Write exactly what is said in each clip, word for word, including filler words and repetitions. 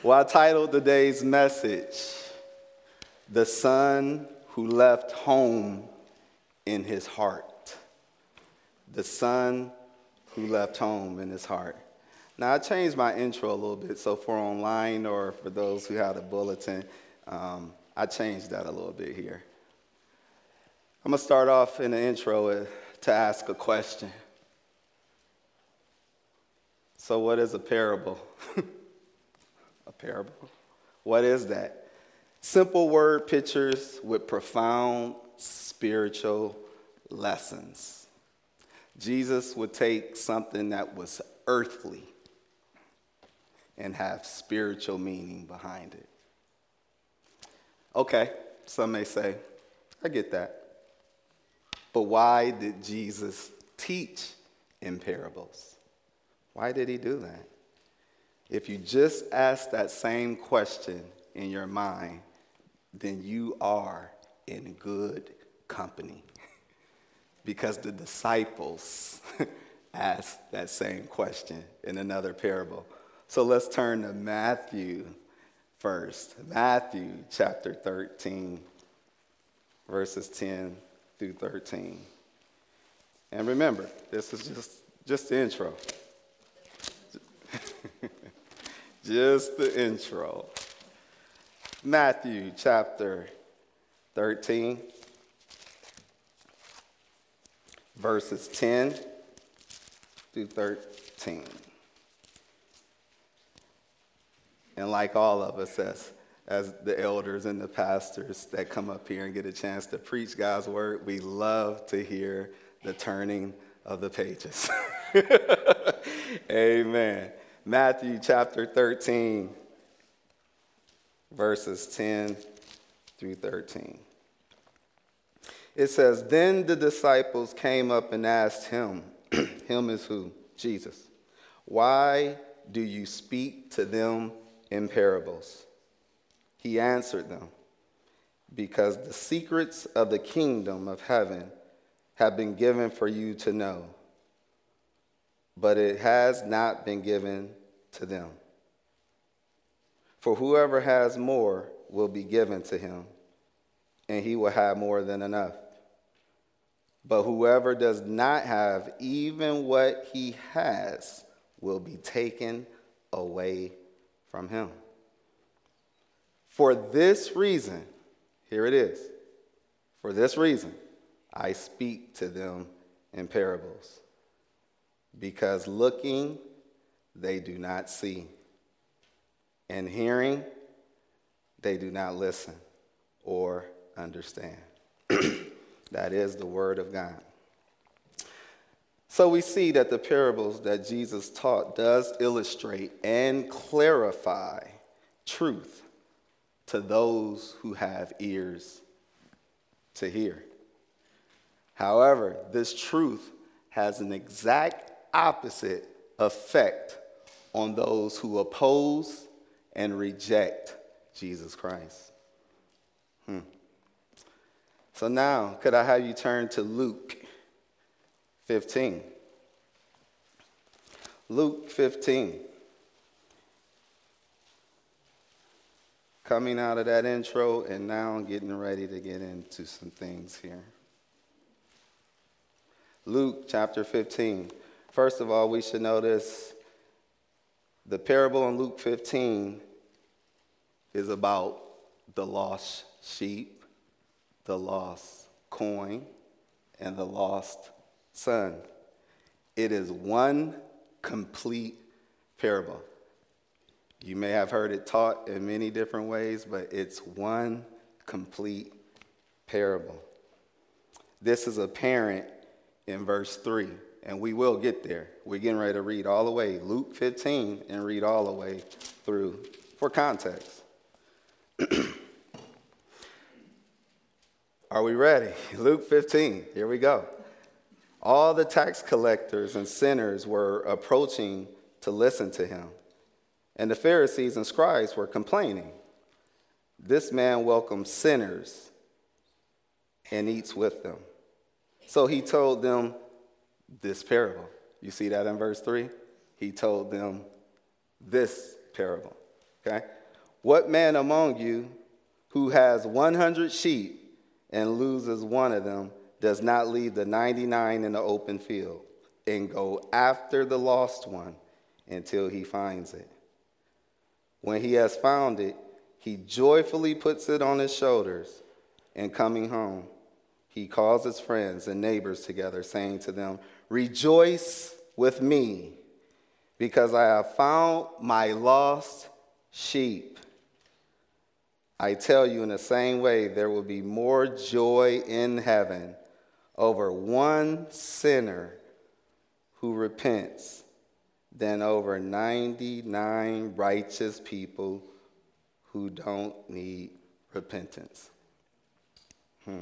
Well, I titled today's message, The Son Who Left Home in His Heart. The Son Who Left Home in His Heart. Now, I changed my intro a little bit, so for online or for those who have the bulletin, um, I changed that a little bit here. I'm going to start off in the intro uh, to ask a question. So what is a parable? A parable? What is that? Simple word pictures with profound spiritual lessons. Jesus would take something that was earthly and have spiritual meaning behind it. Okay, some may say, I get that. But why did Jesus teach in parables? Why did he do that? If you just ask that same question in your mind, then you are in good company. Because the disciples asked that same question in another parable. So let's turn to Matthew first. Matthew chapter thirteen, verses ten through thirteen. And remember, this is just, just the intro. Just the intro. Matthew chapter thirteen, verses ten through thirteen. And like all of us as, as the elders and the pastors that come up here and get a chance to preach God's word, we love to hear the turning of the pages. Amen. Matthew chapter thirteen, verses ten through thirteen. It says, Then the disciples came up and asked him, him is who? Jesus. Why do you speak to them in parables? He answered them, Because the secrets of the kingdom of heaven have been given for you to know, but it has not been given to them. For whoever has more will be given to him, and he will have more than enough. But whoever does not have even what he has will be taken away from him. For this reason, here it is, for this reason, I speak to them in parables. Because looking, they do not see, and hearing, they do not listen or understand. That is the word of God. So we see that the parables that Jesus taught does illustrate and clarify truth to those who have ears to hear. However, this truth has an exact opposite effect on those who oppose and reject Jesus Christ. Hmm. So now, could I have you turn to Luke fifteen? Luke fifteen. Coming out of that intro, and now I'm getting ready to get into some things here. Luke chapter fifteen. First of all, we should notice the parable in Luke fifteen is about the lost sheep, the lost coin, and the lost son. It is one complete parable. You may have heard it taught in many different ways, but it's one complete parable. This is apparent in verse three. And we will get there. We're getting ready to read all the way, Luke fifteen, and read all the way through for context. Are we ready? Luke fifteen, here we go. All the tax collectors and sinners were approaching to listen to him, and the Pharisees and scribes were complaining. This man welcomes sinners and eats with them. So he told them this parable. You see that in verse three? He told them this parable. Okay? What man among you who has one hundred sheep and loses one of them does not leave the ninety-nine in the open field and go after the lost one until he finds it? When he has found it, he joyfully puts it on his shoulders, and coming home, he calls his friends and neighbors together, saying to them, "Rejoice with me, because I have found my lost sheep." I tell you, in the same way, there will be more joy in heaven over one sinner who repents than over ninety-nine righteous people who don't need repentance. Hmm.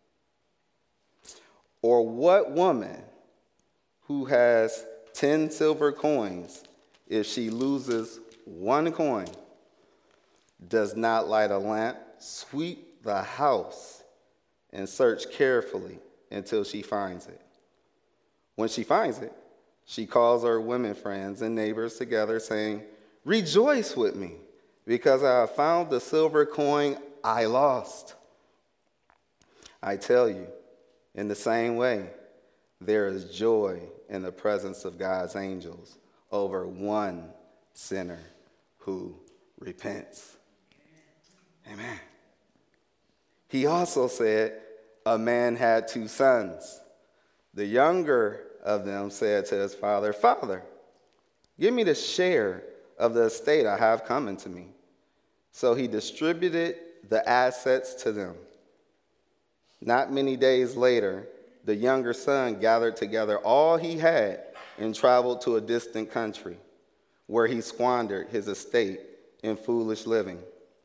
Or what woman who has ten silver coins, if she loses one coin, does not light a lamp, sweep the house, and search carefully until she finds it? When she finds it, she calls her women friends and neighbors together, saying, "Rejoice with me, because I have found the silver coin I lost." I tell you, in the same way, there is joy in the presence of God's angels over one sinner who repents. Amen. He also said, a man had two sons. The younger of them said to his father, "Father, give me the share of the estate I have coming to me." So he distributed the assets to them. Not many days later, the younger son gathered together all he had and traveled to a distant country, where he squandered his estate in foolish living.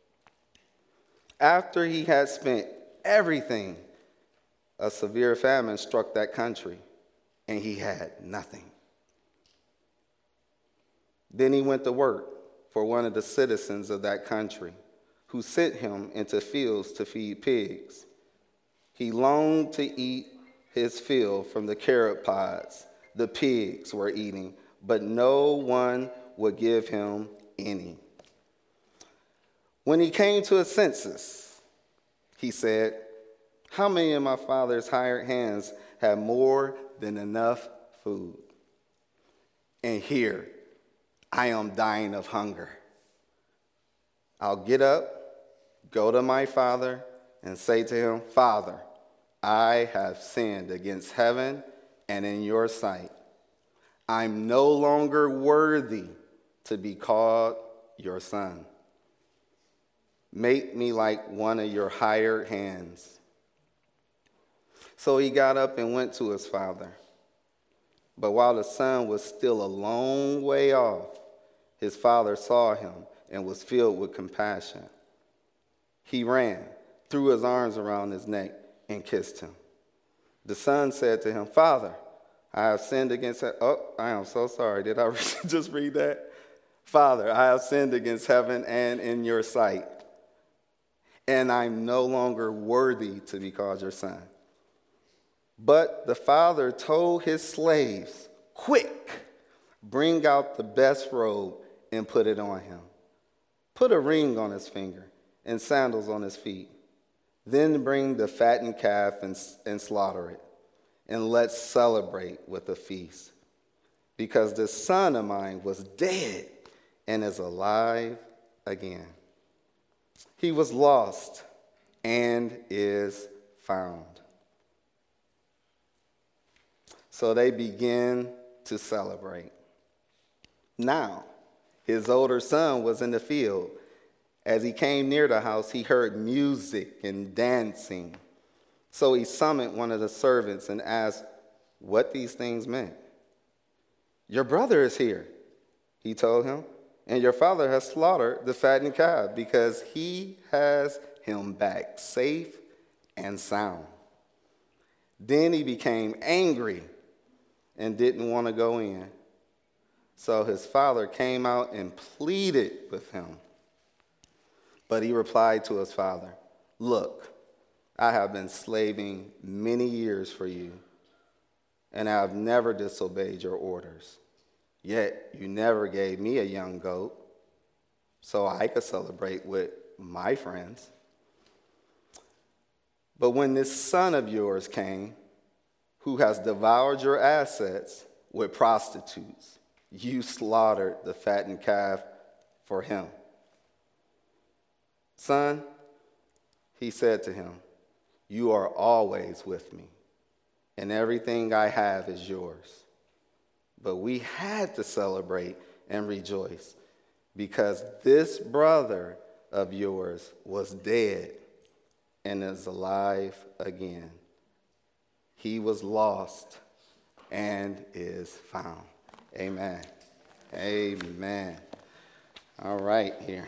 After he had spent everything, a severe famine struck that country, and he had nothing. Then he went to work for one of the citizens of that country, who sent him into fields to feed pigs. He longed to eat his fill from the carrot pods the pigs were eating, but no one would give him any. When he came to his senses, he said, "How many of my father's hired hands have more than enough food? And here I am dying of hunger. I'll get up, go to my father, and say to him, 'Father, I have sinned against heaven and in your sight. I'm no longer worthy to be called your son. Make me like one of your hired hands.' So he got up and went to his father. But while the son was still a long way off, his father saw him and was filled with compassion. He ran, threw his arms around his neck, and kissed him. The son said to him, 'Father, I have sinned against heaven.'" Oh, I am so sorry. Did I just read that? "Father, I have sinned against heaven and in your sight, and I'm no longer worthy to be called your son." But the father told his slaves, "Quick, bring out the best robe and put it on him. Put a ring on his finger and sandals on his feet. Then bring the fattened calf and, and slaughter it, and let's celebrate with a feast. Because this son of mine was dead and is alive again. He was lost and is found." So they began to celebrate. Now, his older son was in the field. As he came near the house, he heard music and dancing. So he summoned one of the servants and asked what these things meant. "Your brother is here," he told him, "and your father has slaughtered the fattened calf because he has him back safe and sound." Then he became angry and didn't want to go in. So his father came out and pleaded with him. But he replied to his father, "Look, I have been slaving many years for you, and I have never disobeyed your orders. Yet you never gave me a young goat so I could celebrate with my friends. But when this son of yours came, who has devoured your assets with prostitutes, you slaughtered the fattened calf for him. Son, he said to him, you are always with me, and everything I have is yours. But we had to celebrate and rejoice, because this brother of yours was dead and is alive again. He was lost and is found. Amen. Amen. All right, here.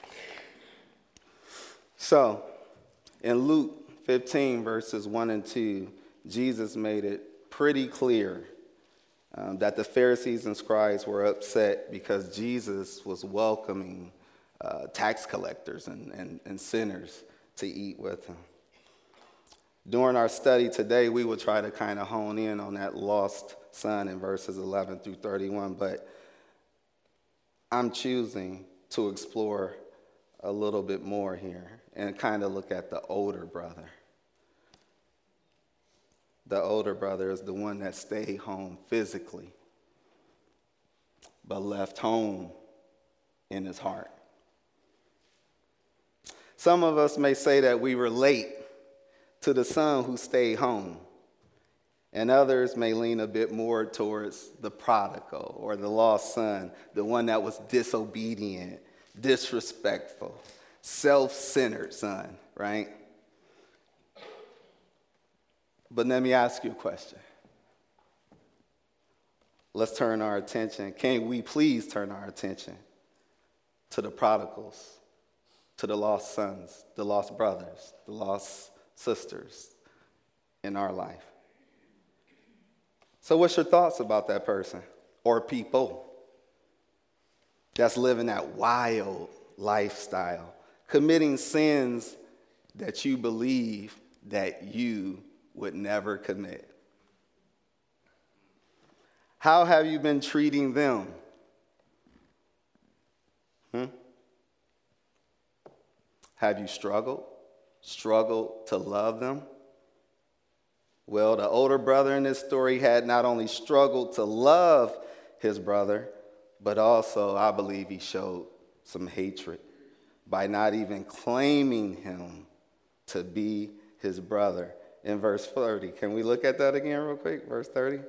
So, in Luke fifteen, verses one and two, Jesus made it pretty clear um, that the Pharisees and scribes were upset because Jesus was welcoming uh, tax collectors and, and, and sinners to eat with him. During our study today, we will try to kind of hone in on that lost son in verses eleven through thirty-one, but I'm choosing to explore a little bit more here and kind of look at the older brother. The older brother is the one that stayed home physically, but left home in his heart. Some of us may say that we relate to the son who stayed home, and others may lean a bit more towards the prodigal or the lost son, the one that was disobedient, disrespectful, self-centered son, right? But let me ask you a question. Let's turn our attention. Can we please turn our attention to the prodigals, to the lost sons, the lost brothers, the lost sisters in our life? So what's your thoughts about that person or people that's living that wild lifestyle, committing sins that you believe that you would never commit? How have you been treating them? Hmm? Have you struggled? Struggled to love them? Well, the older brother in this story had not only struggled to love his brother, but also, I believe, he showed some hatred by not even claiming him to be his brother. In verse thirty, can we look at that again real quick? Verse thirty.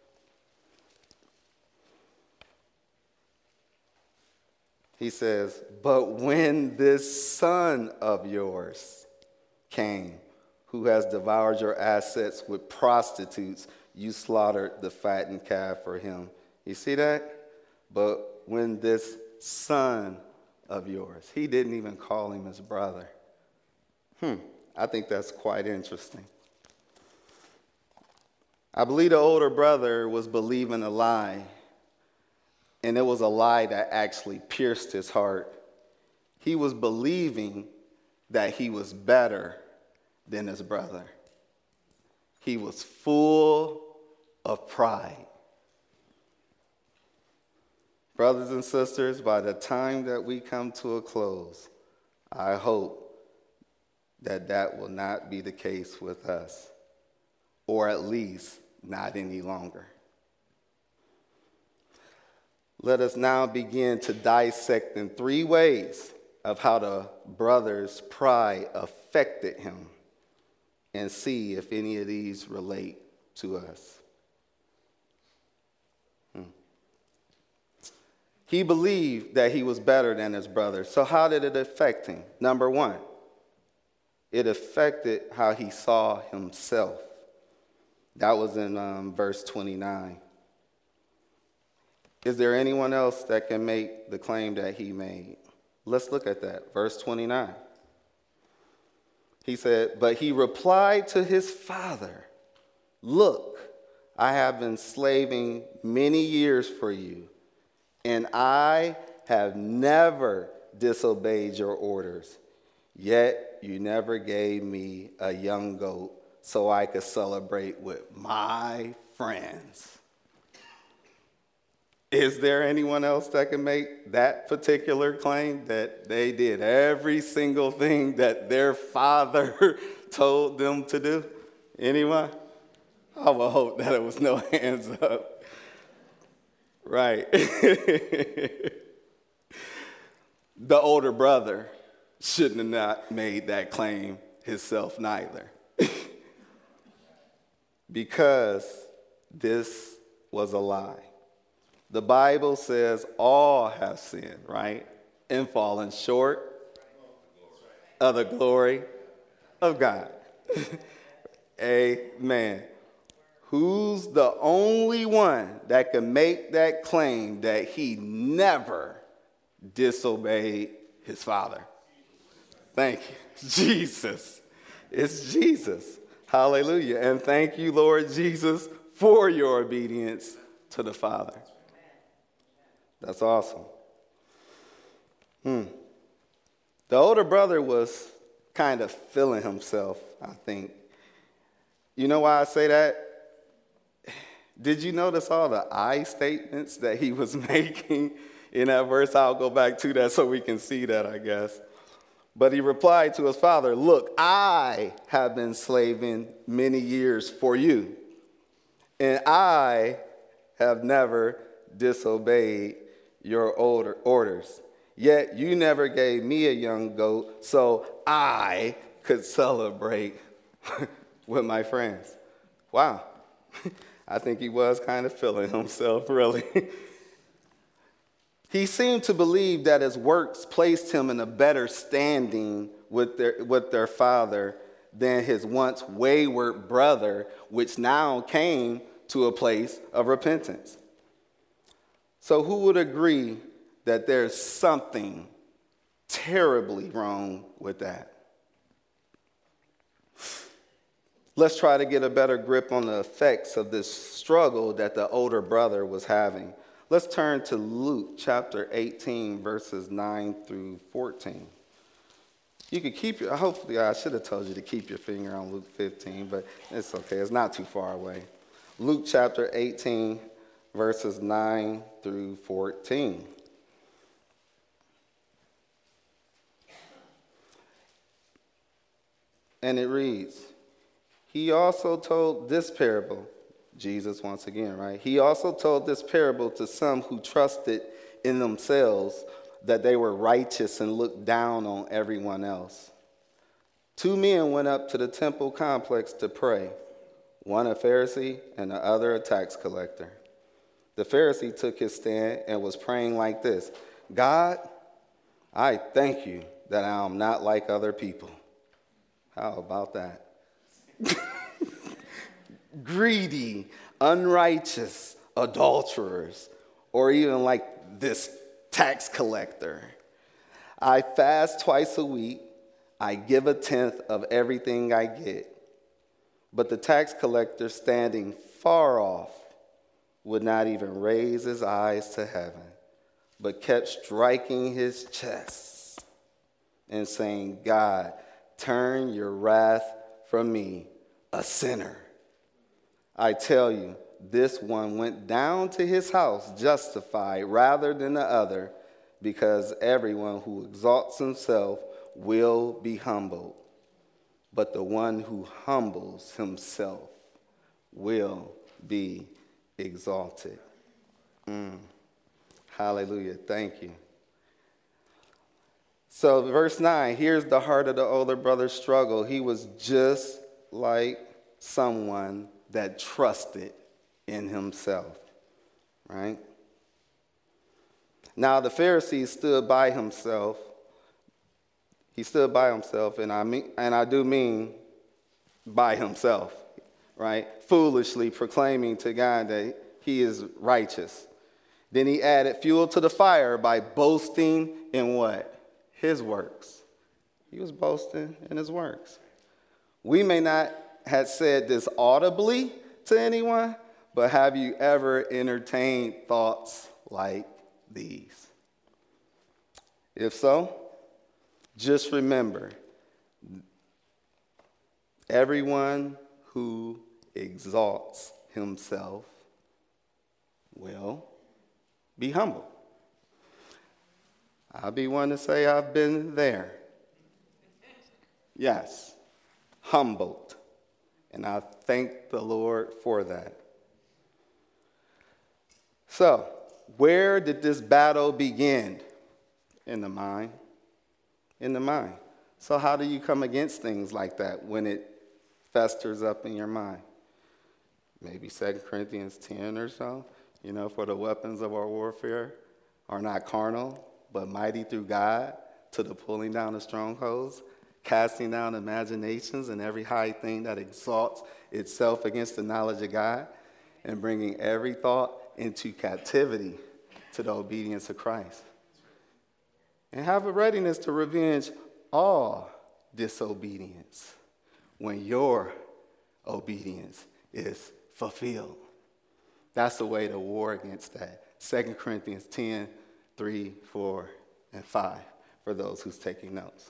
He says, but when this son of yours came, who has devoured your assets with prostitutes, you slaughtered the fattened calf for him. You see that? But when this son of yours, he didn't even call him his brother. Hmm, I think that's quite interesting. I believe the older brother was believing a lie, and it was a lie that actually pierced his heart. He was believing that he was better than his brother. He was full of pride. Brothers and sisters, by the time that we come to a close, I hope that that will not be the case with us, or at least not any longer. Let us now begin to dissect in three ways of how the brother's pride affected him, and see if any of these relate to us. Hmm. He believed that he was better than his brother. So how did it affect him? Number one, it affected how he saw himself. That was in um, verse twenty-nine. Is there anyone else that can make the claim that he made? Let's look at that. Verse twenty-nine. He said, but he replied to his father, look, I have been slaving many years for you, and I have never disobeyed your orders. Yet you never gave me a young goat so I could celebrate with my friends. Is there anyone else that can make that particular claim, that they did every single thing that their father told them to do? Anyone? I would hope that it was no hands up. Right. The older brother shouldn't have not made that claim himself neither. Because this was a lie. The Bible says all have sinned, right? And fallen short of the glory of God. Amen. Who's the only one that can make that claim that he never disobeyed his father? Thank you. Jesus. It's Jesus. Hallelujah. And thank you, Lord Jesus, for your obedience to the Father. That's awesome. Hmm. The older brother was kind of feeling himself, I think. You know why I say that? Did you notice all the I statements that he was making in that verse? I'll go back to that so we can see that, I guess. But he replied to his father, look, I have been slaving many years for you, and I have never disobeyed your order, orders. Yet you never gave me a young goat so I could celebrate with my friends. Wow. I think he was kind of feeling himself, really. He seemed to believe that his works placed him in a better standing with their, with their father than his once wayward brother, which now came to a place of repentance. So who would agree that there's something terribly wrong with that? Let's try to get a better grip on the effects of this struggle that the older brother was having. Let's turn to Luke chapter eighteen, verses nine through fourteen. You could keep your, hopefully I should have told you to keep your finger on Luke fifteen, but it's okay, it's not too far away. Luke chapter eighteen, verses nine through fourteen. And it reads, he also told this parable, Jesus once again, right? He also told this parable to some who trusted in themselves that they were righteous and looked down on everyone else. Two men went up to the temple complex to pray, one a Pharisee and the other a tax collector. The Pharisee took his stand and was praying like this, God, I thank you that I am not like other people. How about that? Greedy, unrighteous adulterers, or even like this tax collector. I fast twice a week. I give a tenth of everything I get. But the tax collector, standing far off, would not even raise his eyes to heaven, but kept striking his chest and saying, God, turn your wrath from me, a sinner. I tell you, this one went down to his house justified rather than the other, because everyone who exalts himself will be humbled, but the one who humbles himself will be exalted. Mm. Hallelujah. Thank you. So verse nine, here's the heart of the older brother's struggle. He was just like someone that trusted in himself, right? Now the Pharisee stood by himself. He stood by himself, and I mean, and I do mean by himself, right? Foolishly proclaiming to God that he is righteous. Then he added fuel to the fire by boasting in what? His works. He was boasting in his works. We may not have said this audibly to anyone, but have you ever entertained thoughts like these? If so, just remember, everyone who exalts himself will Be humble. I'll be one to say I've been there. Yes, humbled. And I thank the Lord for that. So, where did this battle begin? In the mind. In the mind. So how do you come against things like that when it festers up in your mind? Maybe Second Corinthians ten or so. You know, for the weapons of our warfare are not carnal, but mighty through God to the pulling down of strongholds, casting down imaginations and every high thing that exalts itself against the knowledge of God, and bringing every thought into captivity to the obedience of Christ. And have a readiness to revenge all disobedience when your obedience is fulfilled. That's the way to war against that. Second Corinthians ten, three, four, and five, for those who's taking notes.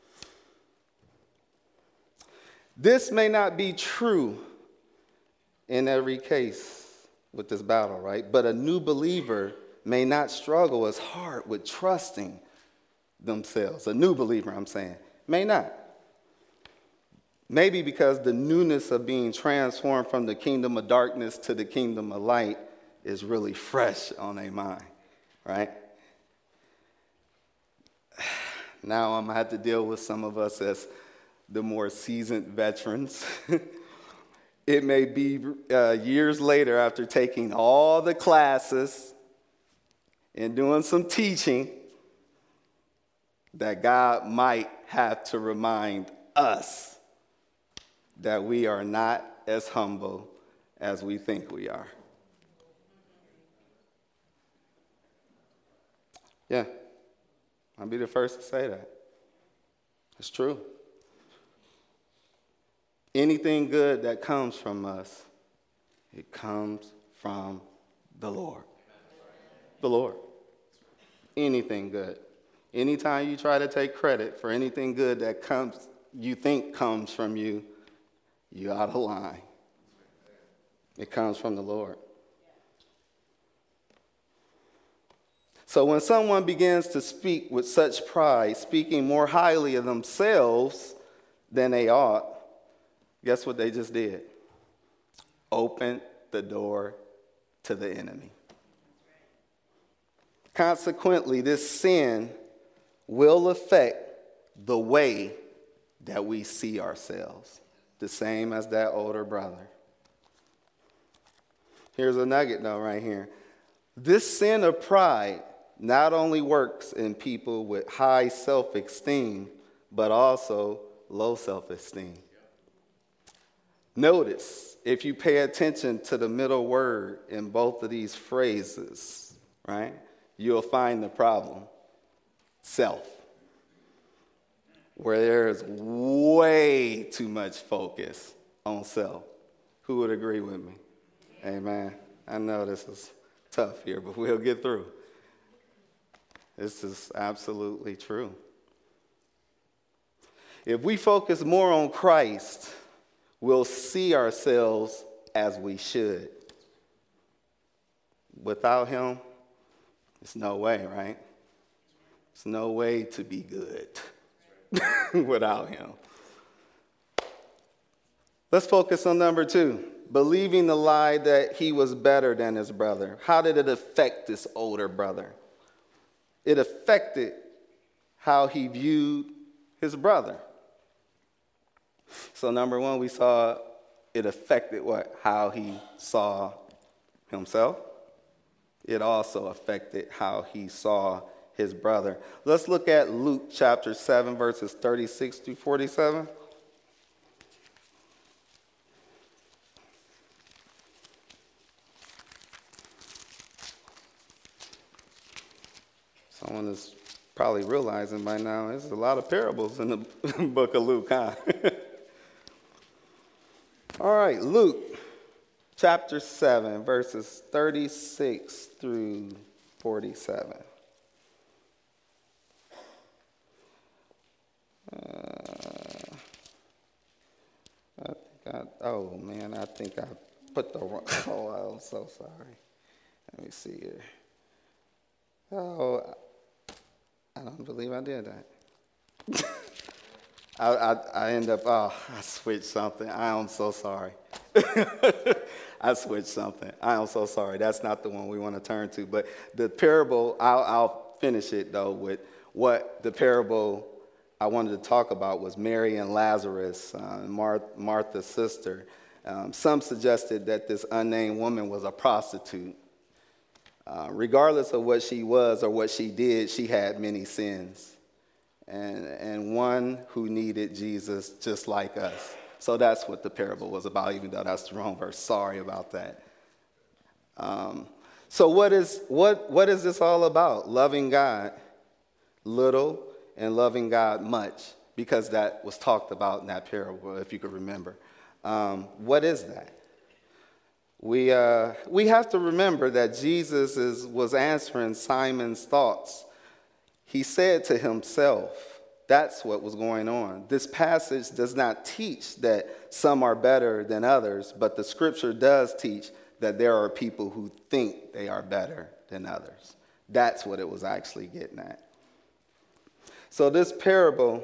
This may not be true in every case with this battle, right? But a new believer may not struggle as hard with trusting themselves. A new believer, I'm saying, may not. Maybe because the newness of being transformed from the kingdom of darkness to the kingdom of light is really fresh on their mind, right? Now I'm going to have to deal with some of us as the more seasoned veterans. It may be uh, years later after taking all the classes and doing some teaching that God might have to remind us that we are not as humble as we think we are. Yeah, I'll be the first to say that. It's true. Anything good that comes from us, it comes from the Lord. The Lord. Anything good. Anytime you try to take credit for anything good that comes, you think comes from you, you're out of line. It comes from the Lord. So when someone begins to speak with such pride, speaking more highly of themselves than they ought, guess what they just did? Opened the door to the enemy. Consequently, this sin will affect the way that we see ourselves, the same as that older brother. Here's a nugget, though, right here. This sin of pride not only works in people with high self-esteem, but also low self-esteem. Notice, if you pay attention to the middle word in both of these phrases, right, you'll find the problem. Self. Where there's way too much focus on self. Who would agree with me? Amen. I know this is tough here, but we'll get through. This is absolutely true. If we focus more on Christ, we'll see ourselves as we should. Without him, there's no way, right? There's no way to be good without him. Let's focus on number two. Believing the lie that he was better than his brother. How did it affect this older brother? It affected how he viewed his brother. So number one, we saw it affected what? How he saw himself. It also affected how he saw his brother. Let's look at Luke chapter seven, verses thirty-six through forty-seven. Someone is probably realizing by now there's a lot of parables in the book of Luke, huh? All right, Luke chapter seven, verses thirty-six through forty-seven. Uh, I think I, oh man, I think I put the wrong, oh, I'm so sorry. Let me see here. Oh, I don't believe I did that. I, I, I end up, oh, I switched something. I am so sorry. I switched something. I am so sorry. That's not the one we want to turn to. But the parable, I'll, I'll finish it, though, with what the parable I wanted to talk about was Mary and Lazarus, uh, Mar- Martha's sister. Um, some suggested that this unnamed woman was a prostitute. Uh, regardless of what she was or what she did, she had many sins. And, and one who needed Jesus just like us. So that's what the parable was about, even though that's the wrong verse. Sorry about that. Um, so what is, what, what is this all about? Loving God little and loving God much, because that was talked about in that parable, if you could remember. Um, what is that? We, uh, we have to remember that Jesus is, was answering Simon's thoughts. He said to himself, that's what was going on. This passage does not teach that some are better than others, but the scripture does teach that there are people who think they are better than others. That's what it was actually getting at. So this parable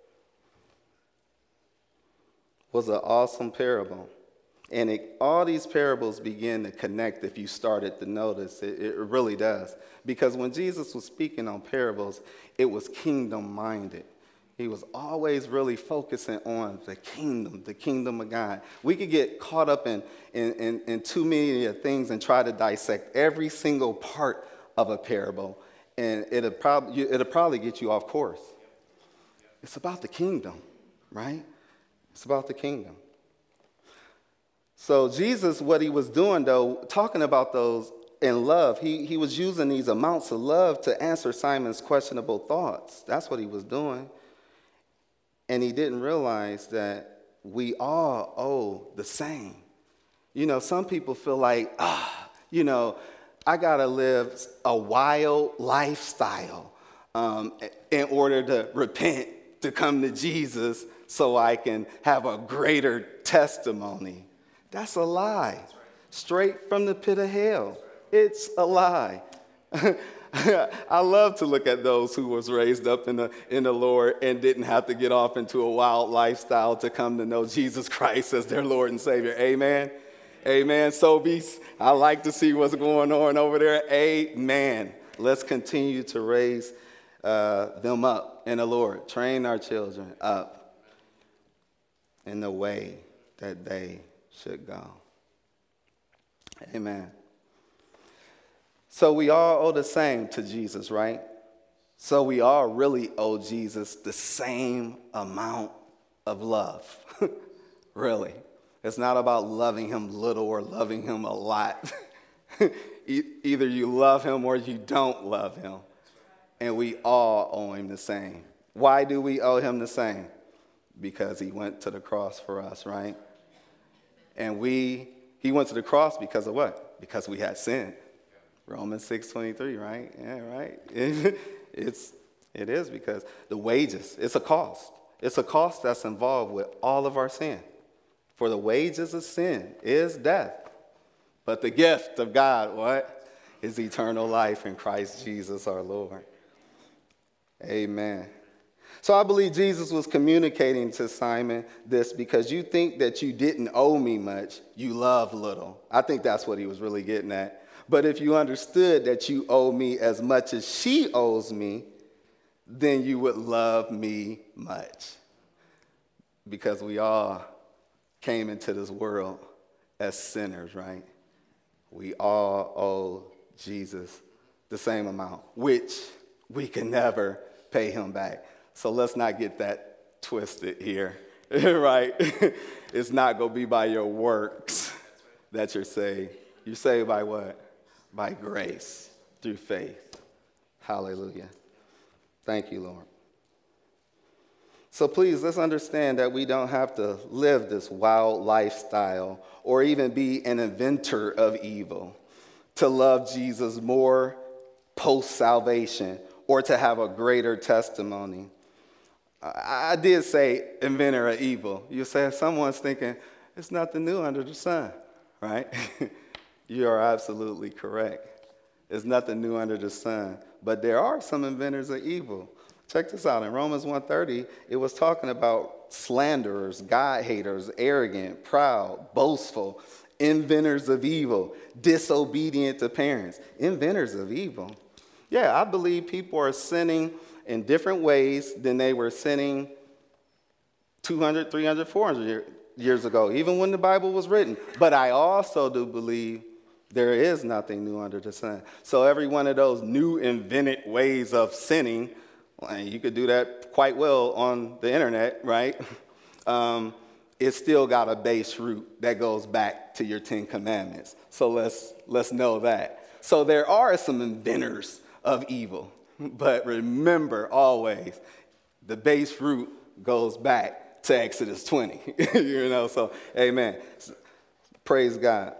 was an awesome parable. And it, all these parables begin to connect if you started to notice. It, it really does. Because when Jesus was speaking on parables, it was kingdom-minded. He was always really focusing on the kingdom, the kingdom of God. We could get caught up in, in, in, in too many things and try to dissect every single part of a parable, and it'll probably, it'll probably get you off course. It's about the kingdom, right? It's about the kingdom. So Jesus, what he was doing, though, talking about those in love, he, he was using these amounts of love to answer Simon's questionable thoughts. That's what he was doing. And he didn't realize that we all owe the same. You know, some people feel like, ah, you know, I got to live a wild lifestyle um, in order to repent, to come to Jesus so I can have a greater testimony. That's a lie. Straight from the pit of hell. It's a lie. I love to look at those who was raised up in the in the Lord and didn't have to get off into a wild lifestyle to come to know Jesus Christ as their Lord and Savior. Amen. Amen. Sobeys, I like to see what's going on over there. Amen. Let's continue to raise uh, them up in the Lord. Train our children up in the way that they should go. Amen. So we all owe the same to Jesus, right? So we all really owe Jesus the same amount of love. Really. It's not about loving him little or loving him a lot. e- either you love him or you don't love him. And we all owe him the same. Why do we owe him the same? Because he went to the cross for us, right? And we, he went to the cross because of what? Because we had sin. Romans six twenty-three, right? Yeah, right. it's, it is because the wages, it's a cost. It's a cost that's involved with all of our sin. For the wages of sin is death. But the gift of God, what? Is eternal life in Christ Jesus our Lord. Amen. So I believe Jesus was communicating to Simon this because you think that you didn't owe me much, you love little. I think that's what he was really getting at. But if you understood that you owe me as much as she owes me, then you would love me much. Because we all came into this world as sinners, right? We all owe Jesus the same amount, which we can never pay him back. So let's not get that twisted here, right? It's not going to be by your works that you're saved. You're saved by what? By grace, through faith. Hallelujah. Thank you, Lord. So please, let's understand that we don't have to live this wild lifestyle or even be an inventor of evil to love Jesus more post-salvation or to have a greater testimony. I, I did say inventor of evil. You say if someone's thinking, it's nothing new under the sun, right? You are absolutely correct. There's nothing new under the sun. But there are some inventors of evil. Check this out. In Romans one thirty, it was talking about slanderers, God haters, arrogant, proud, boastful, inventors of evil, disobedient to parents. Inventors of evil. Yeah, I believe people are sinning in different ways than they were sinning two hundred, three hundred, four hundred years ago, even when the Bible was written. But I also do believe there is nothing new under the sun. So every one of those new invented ways of sinning, well, you could do that quite well on the internet, right? Um, it's still got a base root that goes back to your Ten Commandments. So let's let's know that. So there are some inventors of evil, but remember always, the base root goes back to Exodus twenty. You know, so amen. Praise God.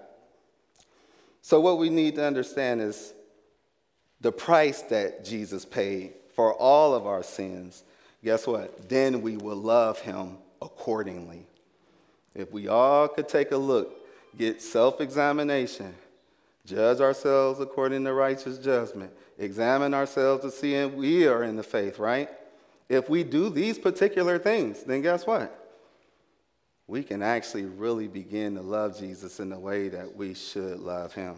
So what we need to understand is the price that Jesus paid for all of our sins. Guess what? Then we will love him accordingly. If we all could take a look, get self-examination, judge ourselves according to righteous judgment, examine ourselves to see if we are in the faith, right? If we do these particular things, then guess what? We can actually really begin to love Jesus in the way that we should love him.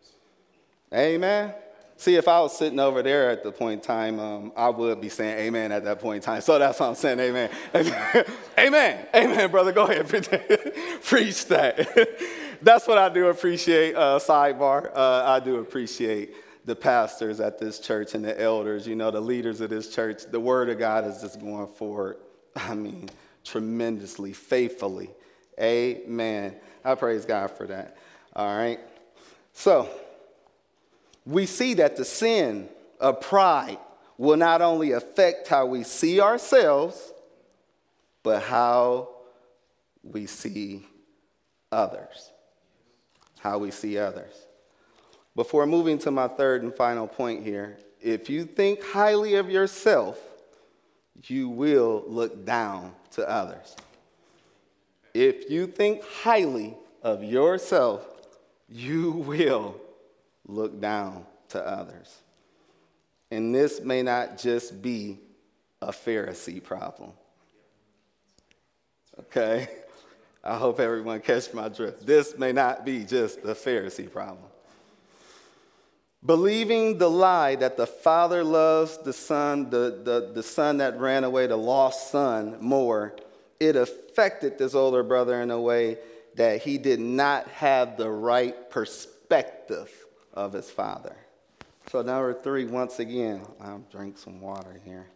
Amen? See, if I was sitting over there at the point in time, um, I would be saying amen at that point in time. So that's why I'm saying amen. Amen. Amen, brother. Go ahead. Preach that. That's what I do appreciate, uh, sidebar. Uh, I do appreciate the pastors at this church and the elders, you know, the leaders of this church. The word of God is just going forward, I mean, tremendously, faithfully. Amen. I praise God for that. All right. So we see that the sin of pride will not only affect how we see ourselves, but how we see others. How we see others. Before moving to my third and final point here, if you think highly of yourself, you will look down to others. If you think highly of yourself, you will look down to others. And this may not just be a Pharisee problem. Okay? I hope everyone catch my drift. This may not be just a Pharisee problem. Believing the lie that the father loves the son, the, the, the son that ran away, the lost son, more, it affected this older brother in a way that he did not have the right perspective of his father. So number three, once again, I'll drink some water here.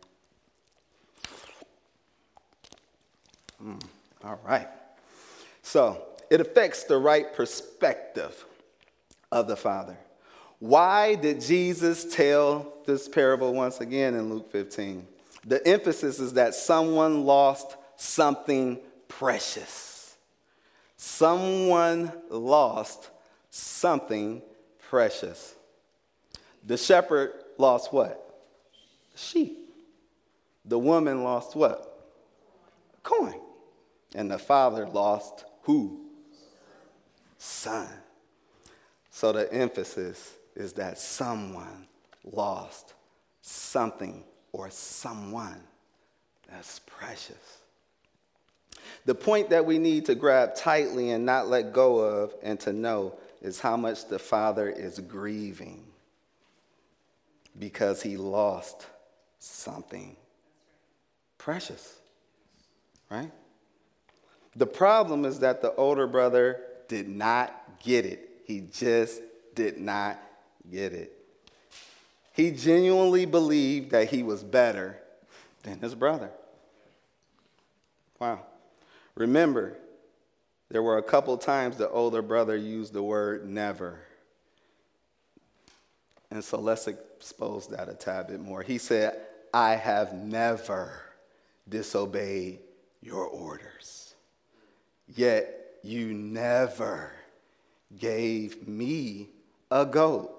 Mm, all right. So it affects the right perspective of the father. Why did Jesus tell this parable once again in Luke fifteen? The emphasis is that someone lost something precious. Someone lost something precious. The shepherd lost what? Sheep. The woman lost what? A coin. And the father lost who? Son. So the emphasis is that someone lost something or someone that's precious. The point that we need to grab tightly and not let go of and to know is how much the father is grieving because he lost something precious, right? The problem is that the older brother did not get it. He just did not get it. He genuinely believed that he was better than his brother. Wow. Remember, there were a couple times the older brother used the word never. And so let's expose that a tad bit more. He said, I have never disobeyed your orders, yet you never gave me a goat.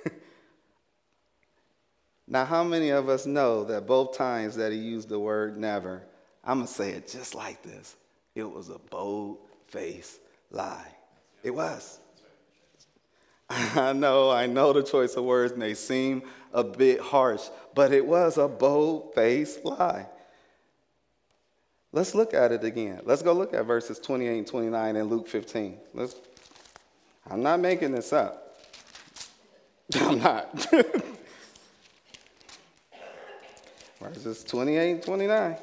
Now, how many of us know that both times that he used the word never, I'm going to say it just like this, it was a bold-faced lie. It was. I know, I know the choice of words may seem a bit harsh, but it was a bold-faced lie. Let's look at it again. Let's go look at verses twenty-eight and twenty-nine in Luke fifteen. Let's, I'm not making this up. I'm not. Verses twenty-eight and twenty-nine.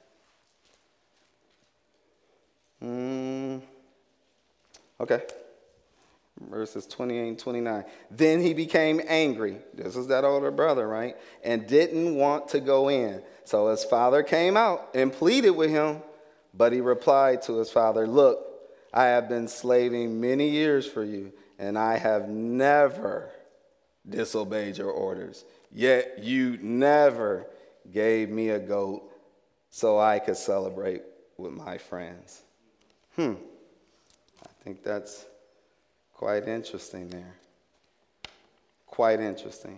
Mm, okay. Verses twenty-eight and twenty-nine. Then he became angry. This is that older brother, right? And didn't want to go in. So his father came out and pleaded with him. But he replied to his father, look, I have been slaving many years for you, and I have never disobeyed your orders. Yet you never gave me a goat so I could celebrate with my friends. Hmm. I think that's quite interesting there. Quite interesting.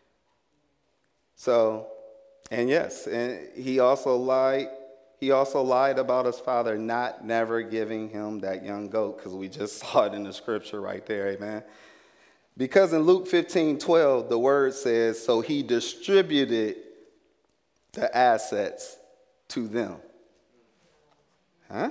So, and yes, and he also lied. He also lied about his father not never giving him that young goat, because we just saw it in the scripture right there, amen. Because in Luke fifteen twelve, the word says, so he distributed the assets to them. Huh?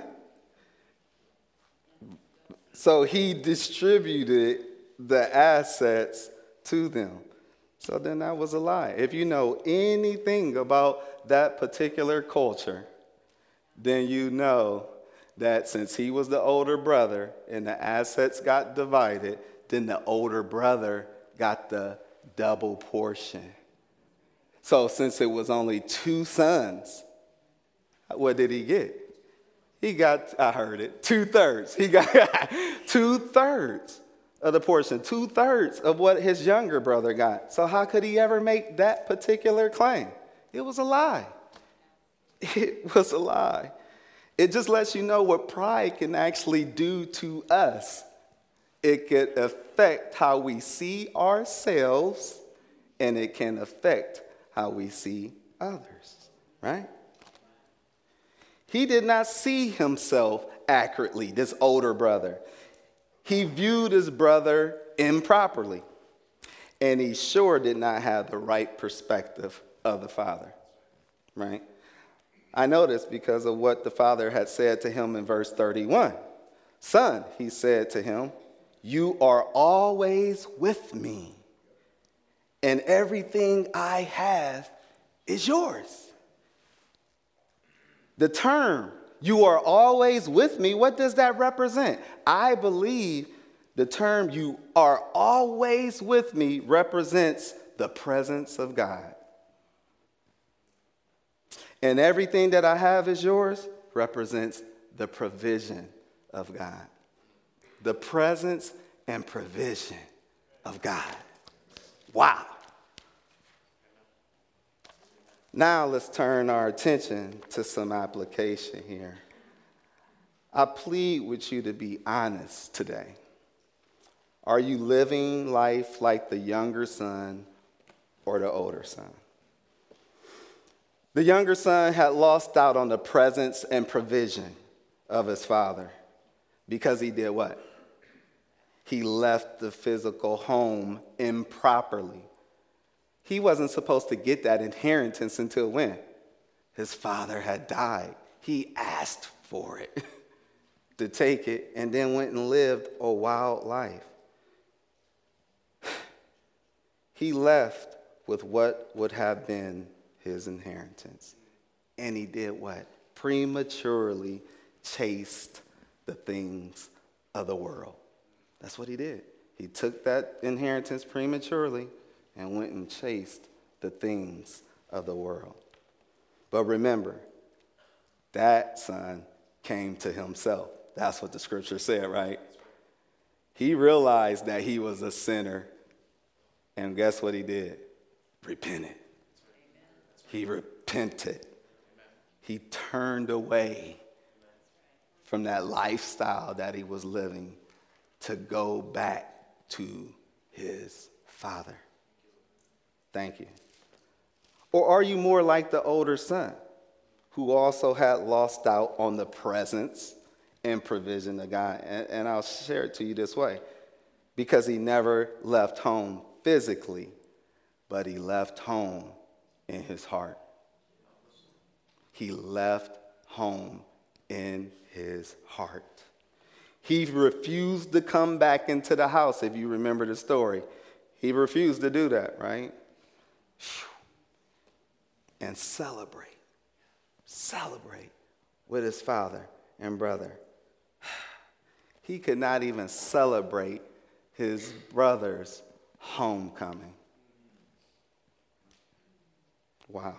So he distributed the assets to them. So then that was a lie. If you know anything about that particular culture, then you know that since he was the older brother and the assets got divided, then the older brother got the double portion. So since it was only two sons, what did he get? He got, I heard it, two-thirds. He got two-thirds of the portion, two-thirds of what his younger brother got. So how could he ever make that particular claim? It was a lie. It was a lie. It just lets you know what pride can actually do to us. It can affect how we see ourselves, and it can affect how we see others, right? He did not see himself accurately, this older brother. He viewed his brother improperly, and he sure did not have the right perspective of the father, right? I know this because of what the father had said to him in verse thirty-one. Son, he said to him, you are always with me, and everything I have is yours. The term, you are always with me, what does that represent? I believe the term, you are always with me, represents the presence of God. And everything that I have is yours represents the provision of God. The presence and provision of God. Wow. Now let's turn our attention to some application here. I plead with you to be honest today. Are you living life like the younger son or the older son? The younger son had lost out on the presence and provision of his father because he did what? He left the physical home improperly. He wasn't supposed to get that inheritance until when? His father had died. He asked for it to take it and then went and lived a wild life. He left with what would have been his inheritance. And he did what? Prematurely chased the things of the world. That's what he did. He took that inheritance prematurely and went and chased the things of the world. But remember, that son came to himself. That's what the scripture said, right? He realized that he was a sinner. And guess what he did? Repented. He repented. He turned away from that lifestyle that he was living to go back to his father. Thank you. Or are you more like the older son who also had lost out on the presence and provision of God? And, and I'll share it to you this way. because he never left home physically, but he left home in his heart. He left home in his heart. He refused to come back into the house, if you remember the story. He refused to do that, right? And celebrate, celebrate with his father and brother. He could not even celebrate his brother's homecoming. Wow.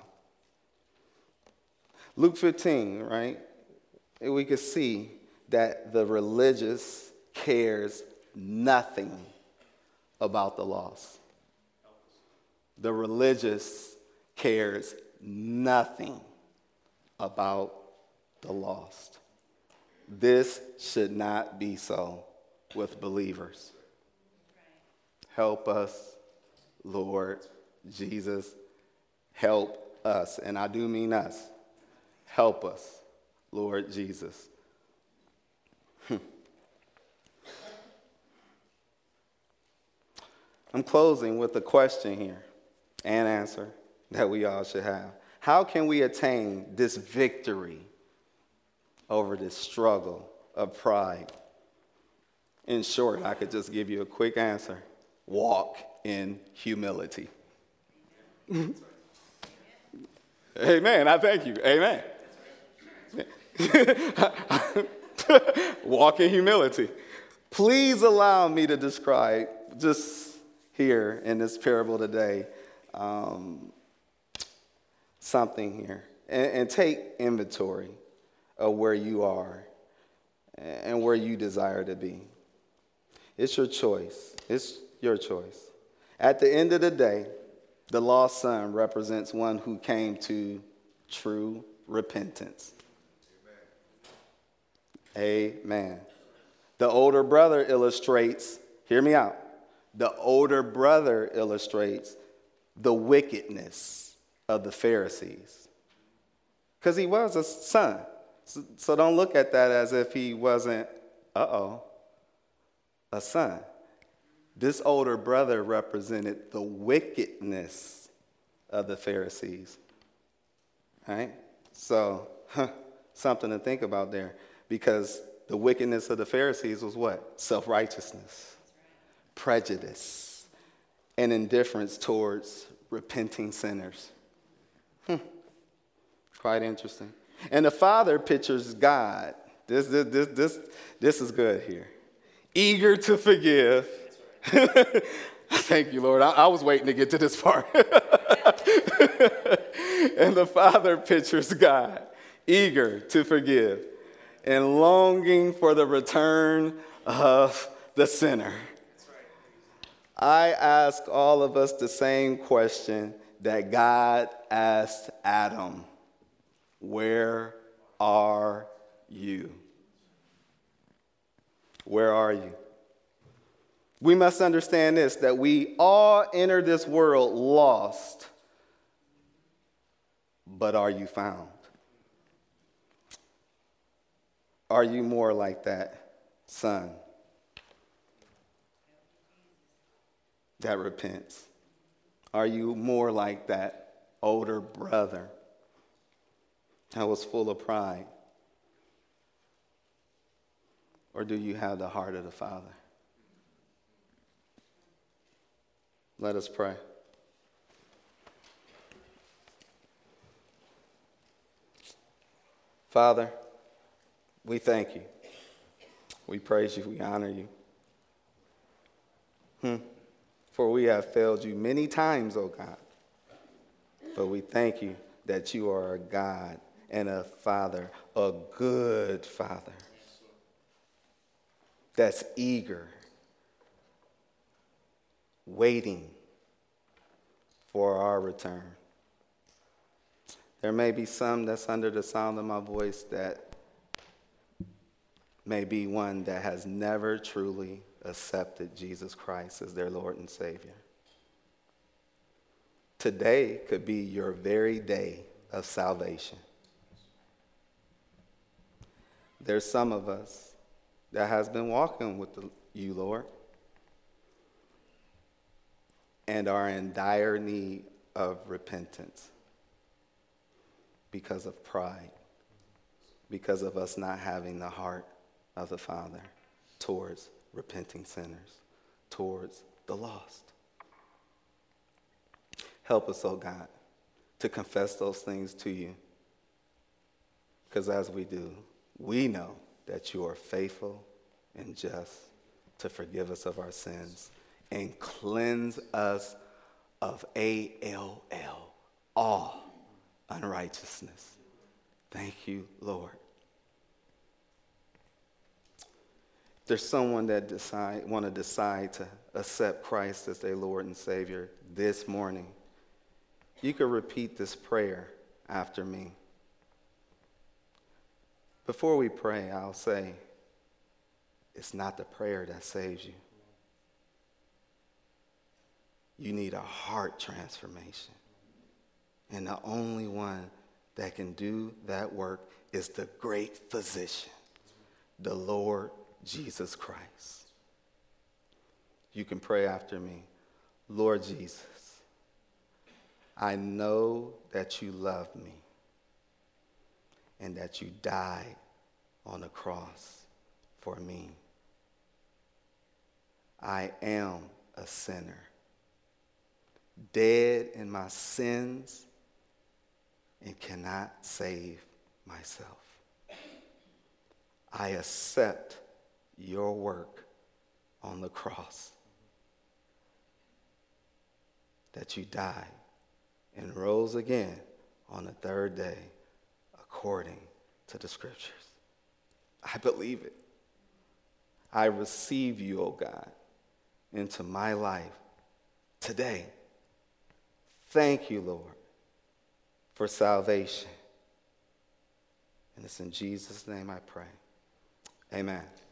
Luke fifteen, right? We could see that the religious cares nothing about the lost. The religious cares nothing about the lost. This should not be so with believers. Help us, Lord Jesus. Help us. And I do mean us. Help us, Lord Jesus. I'm closing with a question here and answer that we all should have. How can we attain this victory over this struggle of pride? In short, I could just give you a quick answer. Walk in humility. Amen. I thank you. Amen. Walk in humility. Please allow me to describe just here in this parable today um, something here. And, and take inventory of where you are and where you desire to be. It's your choice. It's your choice. At the end of the day, the lost son represents one who came to true repentance. Amen. Amen. The older brother illustrates, hear me out, the older brother illustrates the wickedness of the Pharisees. Because he was a son. So, so don't look at that as if he wasn't, uh-oh, a son. This older brother represented the wickedness of the Pharisees. Right? So, huh, something to think about there. Because the wickedness of the Pharisees was what? Self-righteousness, prejudice, and indifference towards repenting sinners. Hmm. Quite interesting. And the Father pictures God. This, this, this, this, this is good here. Eager to forgive. Thank you, Lord. I, I was waiting to get to this part. And the Father pictures God, eager to forgive and longing for the return of the sinner. I ask all of us the same question that God asked Adam. Where are you? Where are you? We must understand this, that we all enter this world lost, but are you found? Are you more like that son that repents? Are you more like that older brother that was full of pride? Or do you have the heart of the Father? Let us pray. Father, we thank you. We praise you. We honor you. Hmm. For we have failed you many times, O God. But we thank you that you are a God and a Father, a good Father that's eager, waiting for our return. There may be some that's under the sound of my voice that may be one that has never truly accepted Jesus Christ as their Lord and Savior. Today could be your very day of salvation. There's some of us that has been walking with the, you, Lord, and are in dire need of repentance because of pride, because of us not having the heart of the Father towards repenting sinners, towards the lost. Help us, oh God, to confess those things to you, because as we do, we know that you are faithful and just to forgive us of our sins and cleanse us of A L L, all unrighteousness. Thank you, Lord. If there's someone that decide want to decide to accept Christ as their Lord and Savior this morning, you could repeat this prayer after me. Before we pray, I'll say, it's not the prayer that saves you. You need a heart transformation. And the only one that can do that work is the great physician, the Lord Jesus Christ. You can pray after me. Lord Jesus, I know that you love me and that you died on the cross for me. I am a sinner, dead in my sins, and cannot save myself. I accept your work on the cross, that you died and rose again on the third day according to the scriptures. I believe it. I receive you, O God, into my life today. Thank you, Lord, for salvation. And it's in Jesus' name I pray. Amen.